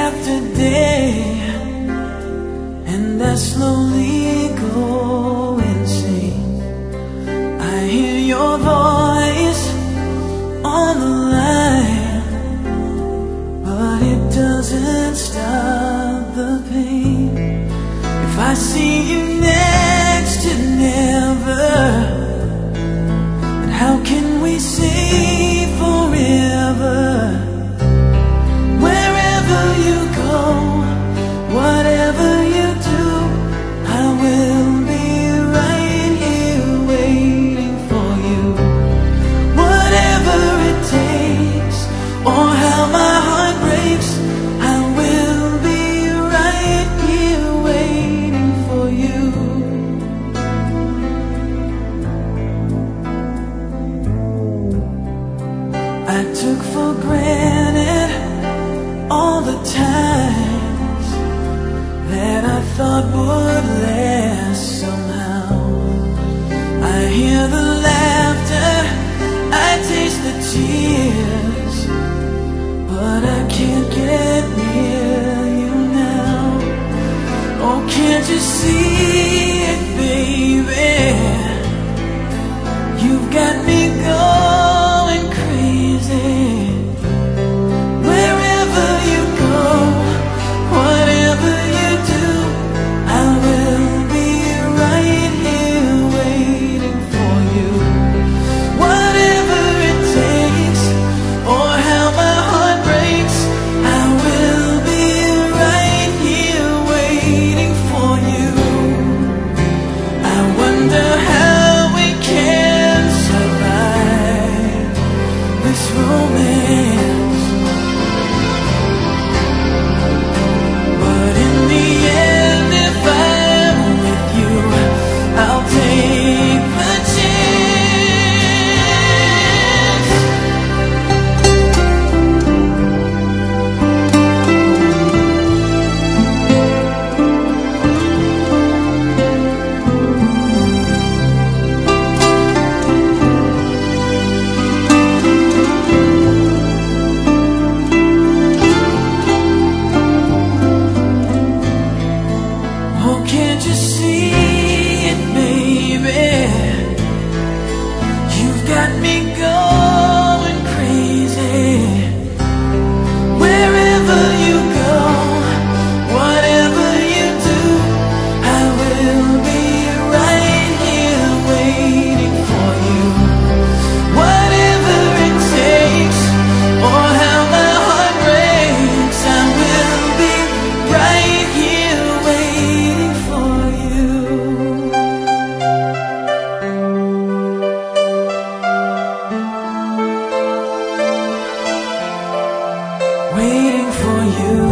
after day, and I slowly go insane. I hear your voice on the line, but it doesn't stop the pain. If I see you next to never, then how can we say forever? Wherever you go, whatever you do, I will be right here waiting for you. Whatever it takes, or how my heart breaks, I will be right here waiting for you. I took for granted all the times that I thought would last somehow. I hear the laughter, I taste the tears, but I can't get near you now. Oh, can't you see it, baby? You've got me going crazy. Wherever you go, whatever you do, I will be right here waiting for you. Whatever it takes, or how my heart breaks, I will be right here waiting for you. I wonder how we can survive this romance, but in the end, if I'm with you, I'll take the chance. Oh, can't you see it, baby? You've got me going crazy. Wherever you go, whatever you do, I will be right here waiting for you. Whatever it takes, or how my heart breaks, I will be right here waiting for you. Waiting for you.